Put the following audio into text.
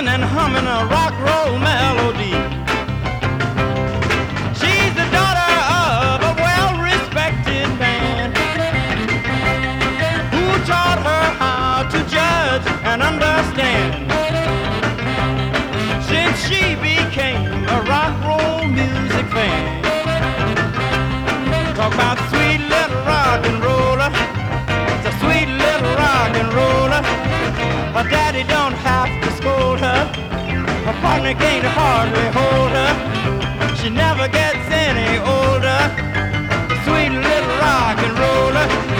and humming a rock roll melody. She's the daughter of a well-respected man who taught her how to judge and understand. Since she became a rock roll music fan. Talk about sweet little rock and roller. It's a sweet little rock and roller. Her daddy don't have to scold her. Her partner can't hardly hold her. She never gets any older. Sweet little rock and roller.